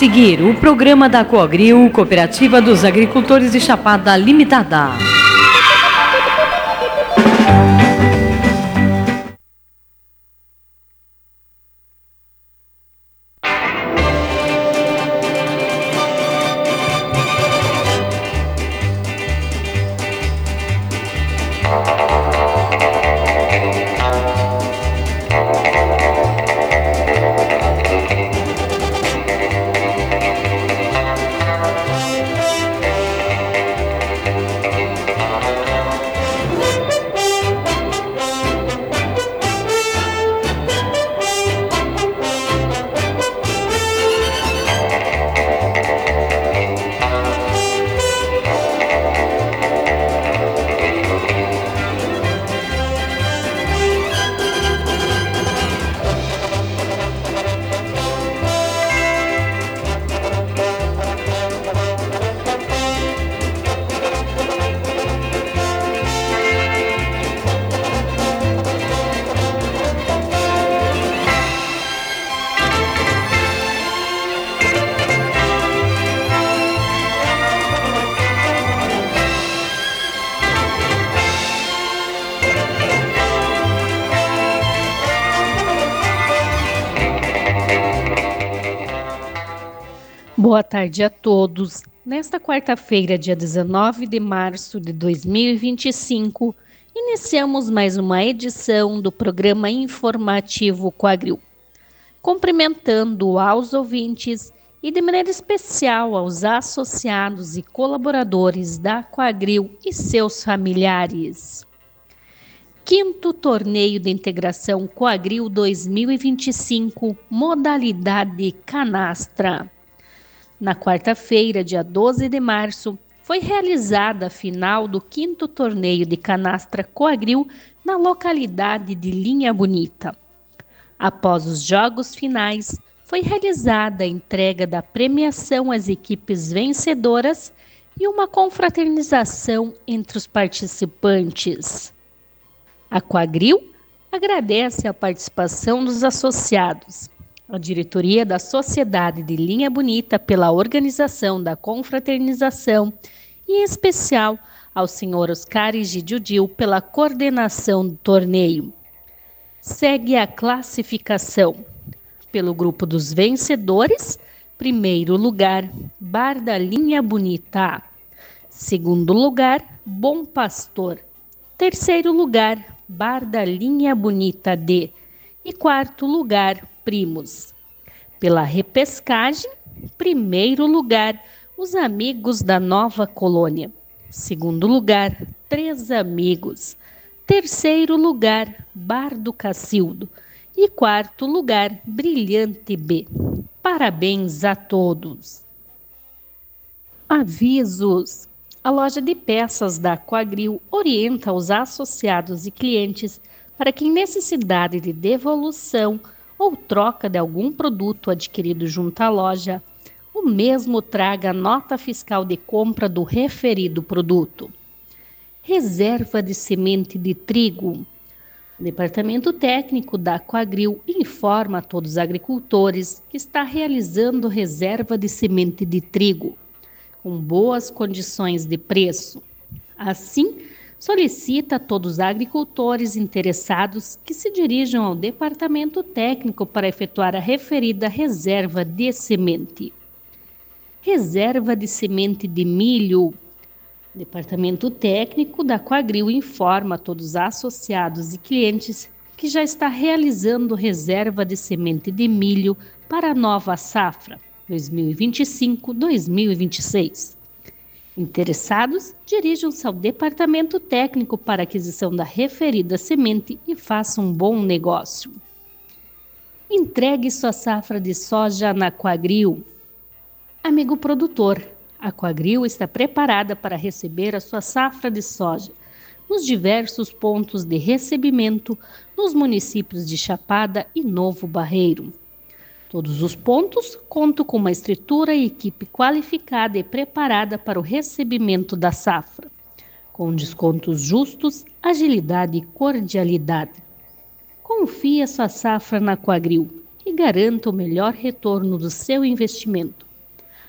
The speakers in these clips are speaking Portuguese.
seguir o programa da Coagril, Cooperativa dos Agricultores de Chapada Limitada. Boa tarde a todos. Nesta quarta-feira, dia 19 de março de 2025, iniciamos mais uma edição do programa informativo Coagril. Cumprimentando aos ouvintes e de maneira especial aos associados e colaboradores da Coagril e seus familiares. 5º Torneio de Integração Coagril 2025, modalidade canastra. Na quarta-feira, dia 12 de março, foi realizada a final do 5º Torneio de Canastra Coagril na localidade de Linha Bonita. Após os jogos finais, foi realizada a entrega da premiação às equipes vencedoras e uma confraternização entre os participantes. A Coagril agradece a participação dos associados, a diretoria da Sociedade de Linha Bonita pela organização da confraternização e, em especial, ao senhor Oscar Egidio pela coordenação do torneio. Segue a classificação. Pelo grupo dos vencedores, primeiro lugar, Bar da Linha Bonita A. Segundo lugar, Bom Pastor. Terceiro lugar, Bar da Linha Bonita D. E quarto lugar, Primos. Pela repescagem, primeiro lugar, os Amigos da Nova Colônia. Segundo lugar, Três Amigos. Terceiro lugar, Bar do Cacildo. E quarto lugar, Brilhante B. Parabéns a todos. Avisos. A loja de peças da Coagril orienta os associados e clientes para que, em necessidade de devolução ou troca de algum produto adquirido junto à loja, o mesmo traga a nota fiscal de compra do referido produto. Reserva de semente de trigo. O Departamento Técnico da Coagril informa a todos os agricultores que está realizando reserva de semente de trigo, com boas condições de preço. Assim, solicita a todos os agricultores interessados que se dirijam ao Departamento Técnico para efetuar a referida reserva de semente. Reserva de semente de milho. O Departamento Técnico da Coagril informa a todos os associados e clientes que já está realizando reserva de semente de milho para a nova safra 2025-2026. Interessados, dirijam-se ao Departamento Técnico para aquisição da referida semente e façam um bom negócio. Entregue sua safra de soja na Coagril. Amigo produtor, a Coagril está preparada para receber a sua safra de soja nos diversos pontos de recebimento nos municípios de Chapada e Novo Barreiro. Todos os pontos contam com uma estrutura e equipe qualificada e preparada para o recebimento da safra, com descontos justos, agilidade e cordialidade. Confie a sua safra na Coagril e garanta o melhor retorno do seu investimento.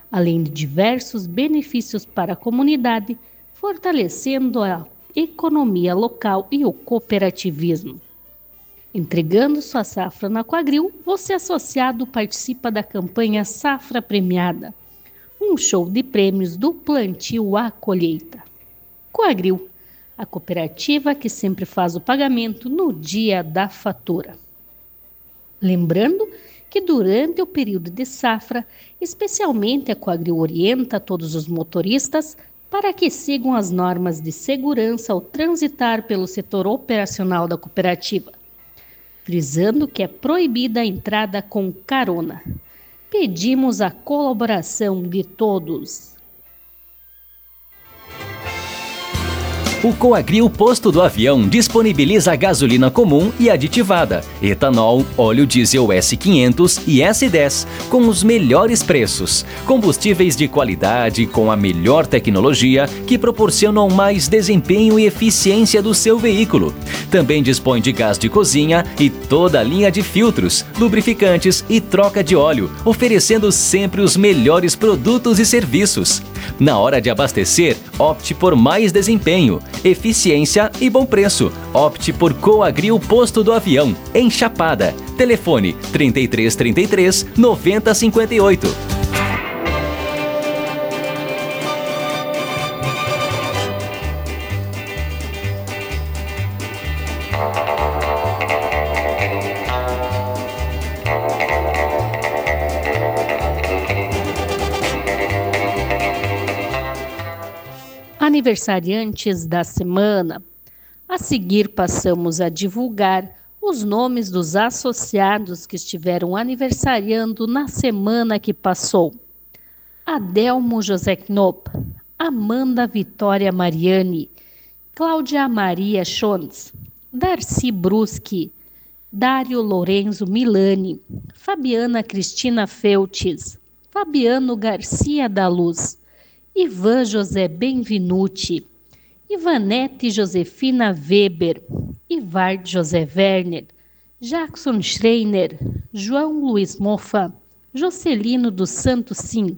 além de diversos benefícios para a comunidade, fortalecendo a economia local e o cooperativismo. Entregando sua safra na Coagril, você associado participa da campanha Safra Premiada, um show de prêmios do plantio à colheita. Coagril, a cooperativa que sempre faz o pagamento no dia da fatura. Lembrando que durante o período de safra, especialmente a Coagril orienta todos os motoristas para que sigam as normas de segurança ao transitar pelo setor operacional da cooperativa, frisando que é proibida a entrada com carona. Pedimos a colaboração de todos. O Coagril Posto do Avião disponibiliza gasolina comum e aditivada, etanol, óleo diesel S500 e S10, com os melhores preços. Combustíveis de qualidade com a melhor tecnologia que proporcionam mais desempenho e eficiência do seu veículo. Também dispõe de gás de cozinha e toda a linha de filtros, lubrificantes e troca de óleo, oferecendo sempre os melhores produtos e serviços. Na hora de abastecer, opte por mais desempenho, eficiência e bom preço. Opte por Coagril Posto do Avião, em Chapada. Telefone 3333 9058. Aniversariantes da semana. A seguir, passamos a divulgar os nomes dos associados que estiveram aniversariando na semana que passou. Adelmo José Knop, Amanda Vitória Mariani, Cláudia Maria Schontz, Darcy Bruschi, Dário Lorenzo Milani, Fabiana Cristina Feltes, Fabiano Garcia da Luz, Ivan José Benvenuti, Ivanete Josefina Weber, Ivard José Werner, Jackson Schreiner, João Luiz Mofa, Jocelino dos Santos Sim,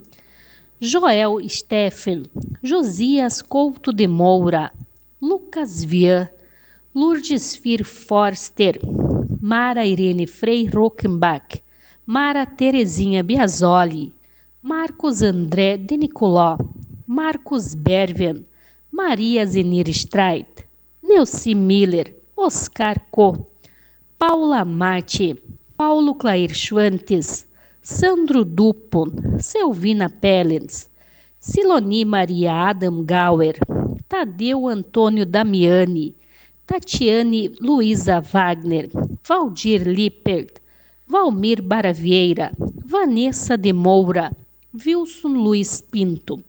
Joel Steffen, Josias Couto de Moura, Lucas Vian, Lourdes Fir Forster, Mara Irene Frei Rockenbach, Mara Terezinha Biasoli, Marcos André de Nicoló, Marcos Bervian, Maria Zenir Streit, Neuci Miller, Oscar Co, Paula Mate, Paulo Clair Schwantes, Sandro Dupont, Selvina Pellens, Siloni Maria Adam Gauer, Tadeu Antônio Damiani, Tatiane Luiza Wagner, Valdir Lippert, Valmir Baravieira, Vanessa de Moura, Wilson Luiz Pinto.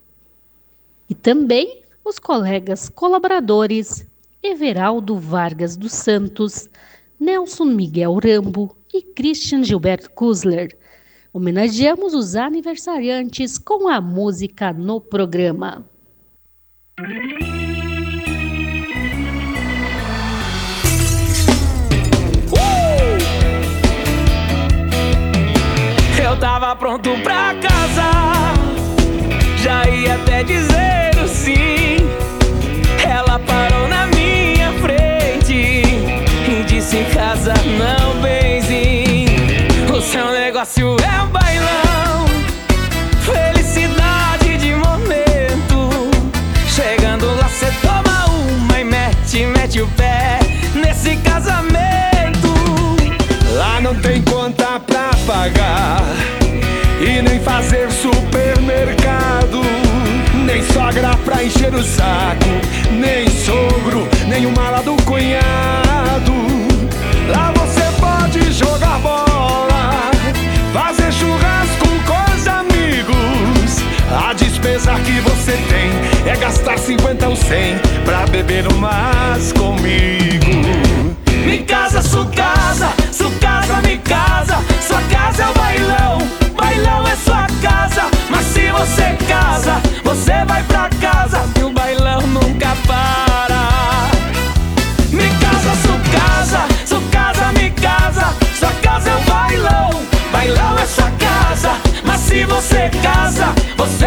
E também os colegas colaboradores Everaldo Vargas dos Santos, Nelson Miguel Rambo e Christian Gilberto Kusler. Homenageamos os aniversariantes com a música no programa. Eu tava pronto pra casar, já ia até dizer o sim. Ela parou na minha frente e disse: em casa não, benzinho, o seu negócio é um bailão, felicidade de momento. Chegando lá cê toma uma e mete o pé nesse casamento. Lá não tem conta pra pagar e nem fazer supermercado, nem sogra pra encher o saco, nem sogro, nem o mala do cunhado. Lá você pode jogar bola, fazer churrasco com os amigos. A despesa que você tem é gastar 50 ou 100 pra beber umas comigo. Me casa, sua casa, sua casa, me casa. Sua casa é o bailão, bailão é sua casa. Mas se você casa, você vai pra casa e o bailão nunca para. Me casa, sua casa, me casa. Sua casa é o bailão, bailão é sua casa. Mas se você casa, você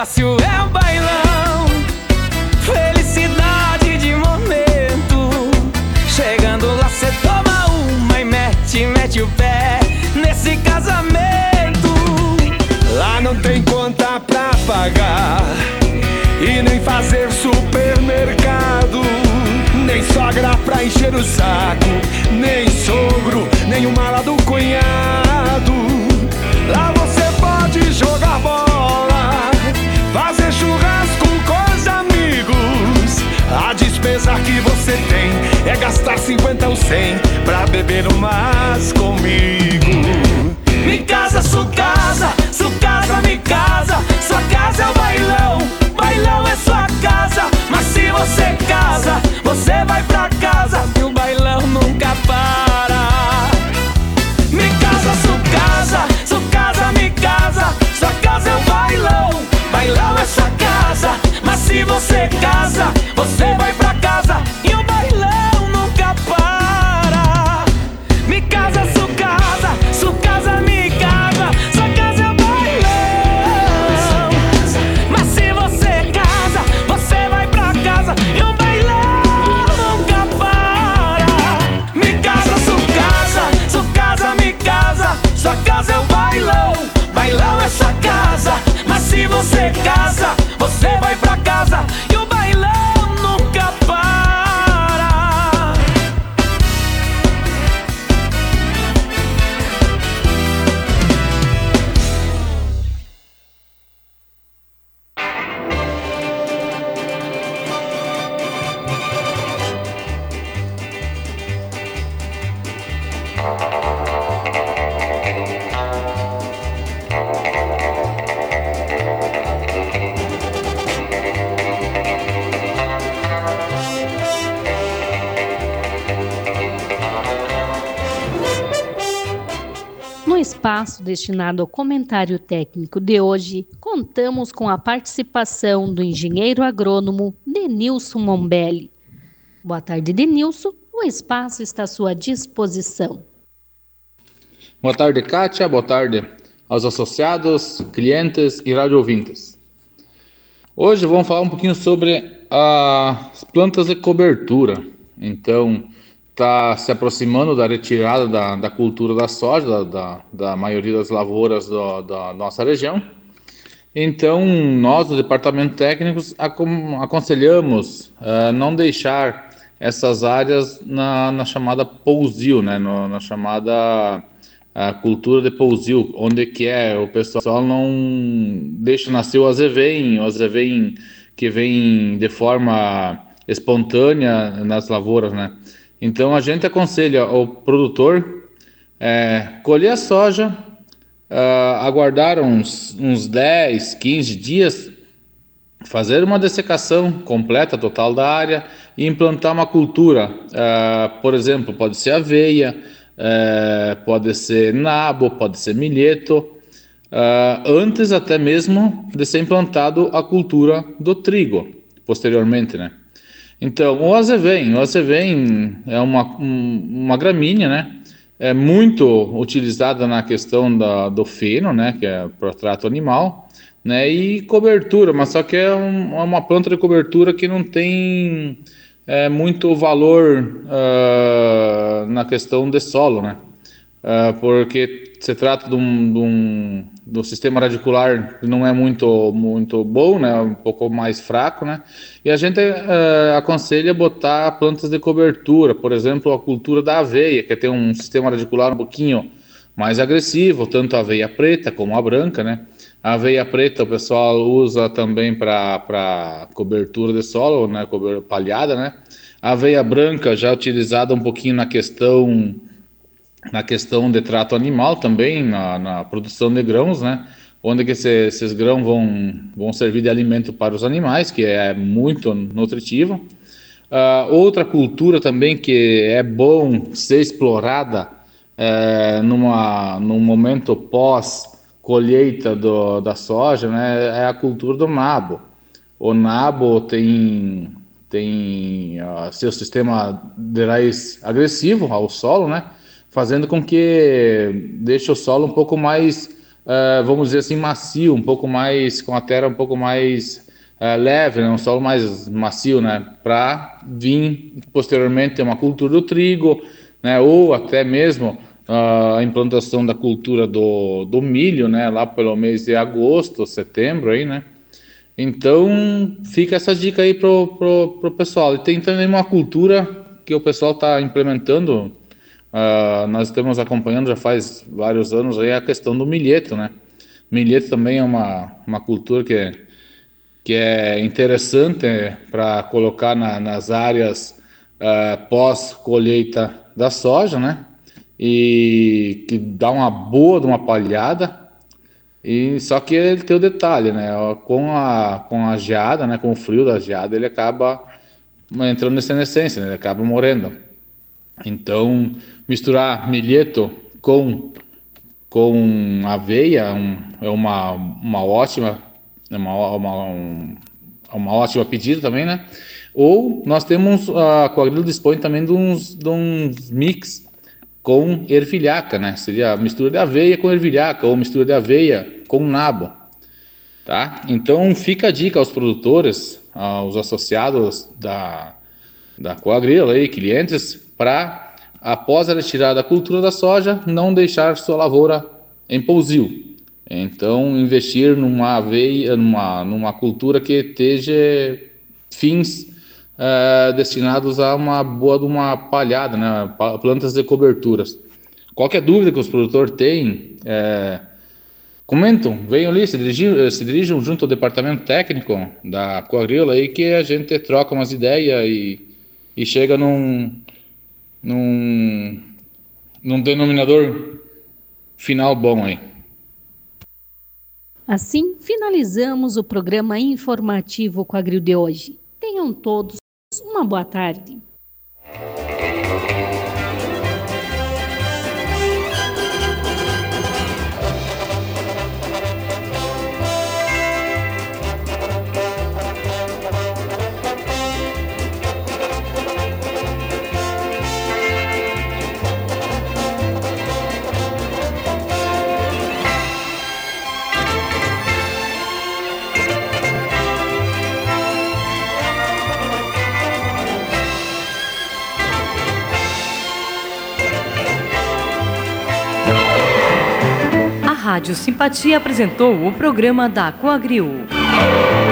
negócio é um bailão, felicidade de momento. Chegando lá cê toma uma e mete o pé nesse casamento. Lá não tem conta pra pagar e nem fazer supermercado, nem sogra pra encher o saco, nem sogro, nem o mala do cunhado. Lá você pode jogar bola, fazer churrasco com os amigos. A despesa que você tem é gastar 50 ou 100 pra beber umas comigo. Me casa, sua casa, me casa. Sua casa é o bailão, bailão é sua casa. Mas se você casa, você vai pra casa e o bailão nunca para. Me casa, sua casa, me casa. Sua casa é o bailão, bailão é sua casa. Mas se você casa, você vai pra casa e o bailão nunca para. Me casa, sua casa, me casa. Sua casa é o bailão, mas se você casa, você vai pra casa e o bailão nunca para. Me casa, me casa. Sua casa é o bailão, bailão é sua casa. Mas se você casa, você vai pra casa e o bailão nunca para. No espaço destinado ao comentário técnico de hoje, contamos com a participação do engenheiro agrônomo Denilson Mombelli. Boa tarde, Denilson. O espaço está à sua disposição. Boa tarde, Kátia. Boa tarde aos associados, clientes e radioouvintes. Hoje vamos falar um pouquinho sobre as plantas de cobertura. Então, está se aproximando da retirada da cultura da soja, da maioria das lavouras da nossa região. Então, nós, do Departamento Técnicos, aconselhamos não deixar essas áreas na chamada pousio, né? Na chamada cultura de pousio, onde que o pessoal não deixa nascer o azevém que vem de forma espontânea nas lavouras, né? Então, a gente aconselha ao produtor colher a soja, aguardar uns 10, 15 dias, fazer uma dessecação completa, total da área e implantar uma cultura. Por exemplo, pode ser aveia, pode ser nabo, pode ser milheto, antes até mesmo de ser implantado a cultura do trigo, posteriormente, né? Então, o azevém é uma gramínea, né? É muito utilizada na questão do feno, né? Que é para trato animal, né? E cobertura, mas só que é uma planta de cobertura que não tem muito valor na questão de solo, né? Porque se trata de um sistema radicular que não é muito bom, né? Um pouco mais fraco, né? E a gente aconselha botar plantas de cobertura, por exemplo, a cultura da aveia, que tem um sistema radicular um pouquinho mais agressivo, tanto a aveia preta como a branca, né? A aveia preta o pessoal usa também para cobertura de solo, né? Palhada, né? A aveia branca já é utilizada um pouquinho na questão de trato animal também, na produção de grãos, né? Onde que esses grãos vão servir de alimento para os animais, que é muito nutritivo. Outra cultura também que é bom ser explorada num momento pós-colheita da soja, né? É a cultura do nabo. O nabo tem seu sistema de raiz agressivo ao solo, né? Fazendo com que deixe o solo um pouco mais vamos dizer assim, macio, um pouco mais, com a terra um pouco mais leve, né? Um solo mais macio, né? Para vir posteriormente ter uma cultura do trigo, né? Ou até mesmo a implantação da cultura do milho, né? Lá pelo mês de agosto, setembro, aí, né? Então, fica essa dica aí pro pessoal. E tem também uma cultura que o pessoal está implementando, nós estamos acompanhando já faz vários anos aí, a questão do milheto, né? Milheto também é uma cultura que é interessante para colocar nas áreas pós-colheita da soja, né? E que dá uma boa de uma palhada. E só que ele tem o detalhe, né? Com a geada, né? Com o frio da geada, ele acaba entrando nessa essência, né? Ele acaba morrendo. Então, misturar milheto com aveia é uma ótima uma ótima pedida também, né? Ou nós temos a Coagrill dispõe também de uns mix com ervilhaca, né? Seria a mistura de aveia com ervilhaca ou mistura de aveia com nabo, tá? Então fica a dica aos produtores, aos associados da Coagrill aí, clientes, para após a retirada da cultura da soja, não deixar sua lavoura em pousio. Então investir numa aveia, numa cultura que esteja fins destinados a uma boa de uma palhada, né? Plantas de coberturas. Qualquer dúvida que os produtores têm, comentam, venham ali, se dirijam junto ao departamento técnico da Coagrill aí, que a gente troca umas ideias e chega num denominador final bom aí. Assim, finalizamos o programa informativo Coagrill de hoje. Tenham todos uma boa tarde. A Rádio Simpatia apresentou o programa da Coagrill.